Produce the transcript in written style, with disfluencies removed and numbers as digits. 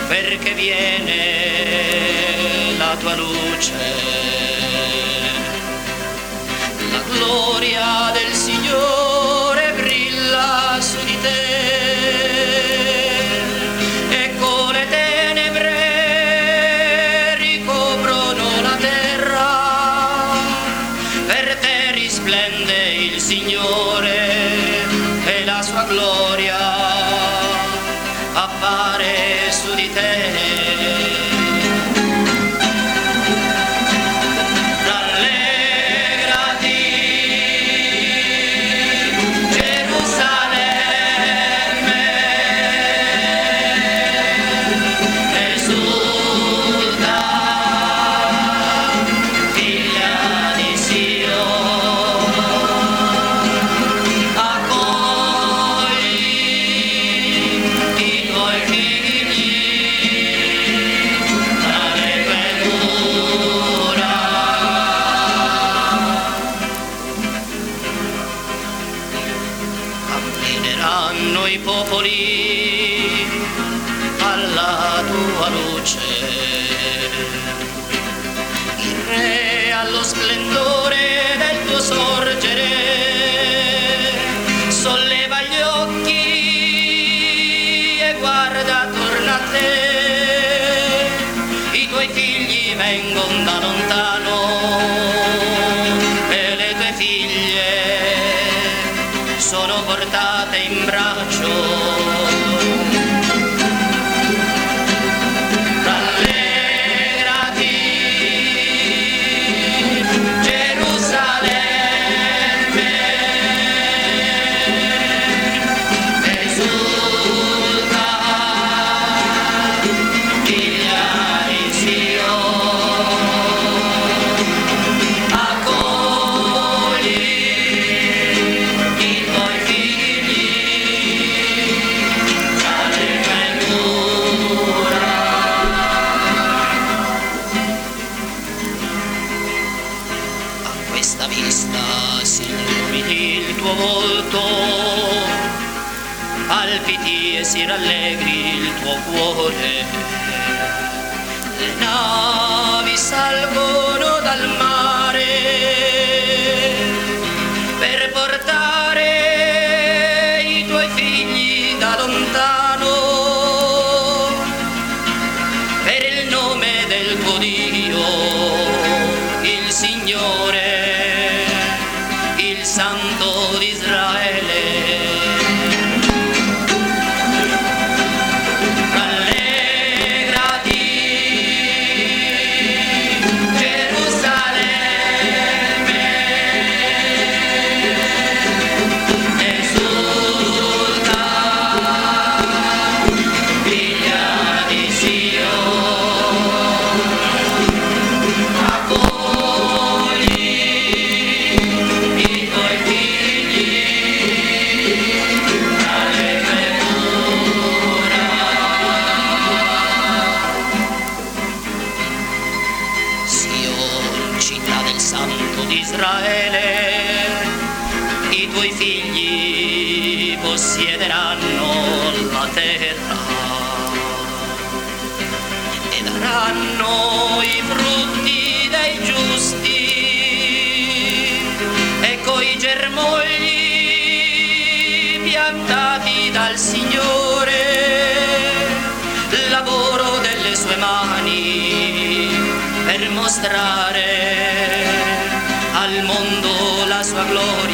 perché viene la tua luce, la gloria del Signore brilla su di te. Ecco le tenebre ricoprono la terra, per te risplende il Signore e la sua gloria appare su di te. Cammineranno i popoli alla tua luce, il Re allo splendore del tuo sorgere solleva gli occhi e guarda attorno a te. I tuoi figli vengono da lontano e le tue figlie sono portate in braccio. Rallegrati, Gerusalemme, esulta, figlia di Sion, accogli questa vista, si illumini il tuo volto, palpiti e si rallegri il tuo cuore. Le navi salgono dal mare per portare i tuoi figli da lontano, per il nome del tuo Dio, il Signore, il Santo di Israele. Rallegrati, Gerusalemme, esulta, figlia di Sion, accogli i tuoi figli dalle tue mura. Sion, città del Santo di Israele, i tuoi figli possiederanno la terra e daranno i frutti dei giusti. Ecco i germogli piantati dal Signore, lavoro delle sue mani, per mostrare al mondo la sua gloria.